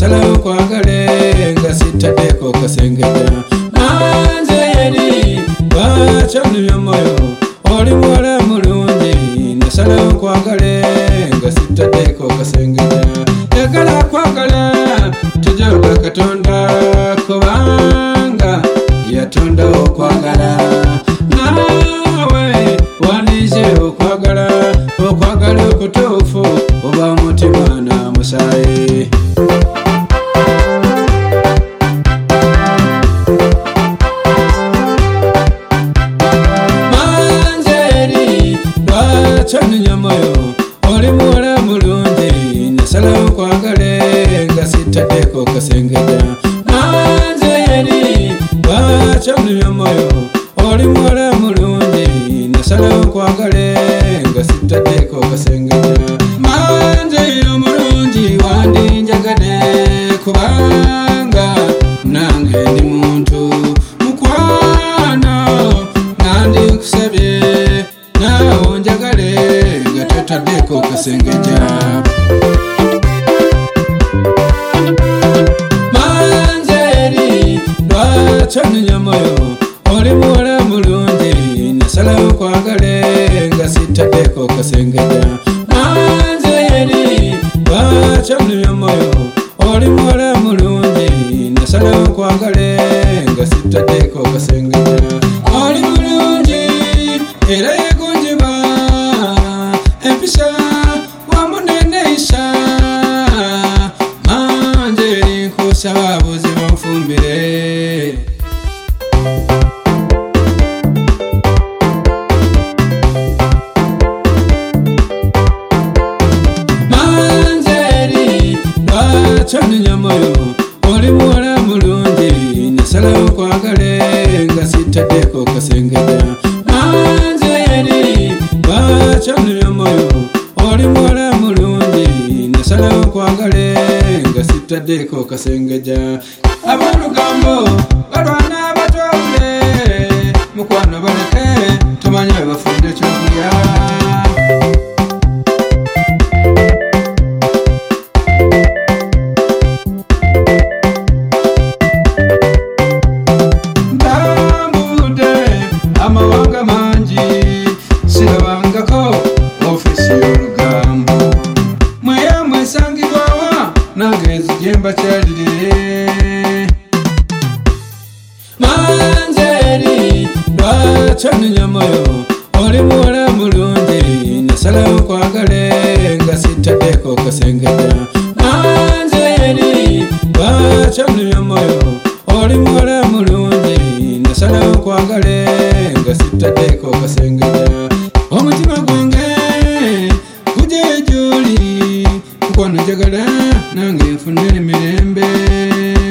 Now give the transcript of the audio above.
nasalawo kwagale nga sitaddeko kasengedda manze eri lwakyannumya moyo oli muwala mulungi nasalawo kwagale nga sitaddeko kasengedda yagala kwagala tujoga Katonda kubanga yatondawo okwagala nawe wandize okwagala okutuufu oba mutima na musaayi manzeri lwakyannumya moyo oli muwala mulungi nasalawo kwagale nga sitaddeko kasengedda manzeri lwakyannumya moyo oli muwala mulungi nasalawo kwagale nga sitaddeko kasengedda manzeri omulungi wandinjagade kubanga nange ndi muntu mukwano nandikusabye nawe onjagale nga totaddeko kasengedda manzeri lwakyannumya moyo oli muwala mulungi nasalawo kwagale nga sitaddeko kasengedda manzeri lwakyannumya moyo oli muwala mulungi nasalawo kwagale nga sitaddeko kasengedda oli mulungi era yegonjeba empisa wamu neneeyisa manzeri nkusaba buzibu nfumbire lwakyannumya moyo oli muwala mulungi nasalawo kwagale nga sitaddeko kasengedda manzeri lwakyannumya moyo oli muwala mulungi nasalawo kwagale nga sitaddeko kasengedda ab'olugambo balwana batwawule mukwano baleke tumanye bafudde ekyokulya amawanga mangi sirabangako ofisi y'olugambo mweya mwesangibwawa nange ezijemba kyalire manzeri lwakyannumya moyo oli muwala mulungi nasalawo kwagale nga sitaddeko kasengedda manzeri lwakyannumya moyo oli muwala mulungi nasalawo kwagale nga sitaddeko kasengedda omutima gwange guje gy'oli mukwano njagala nange nfune emirembe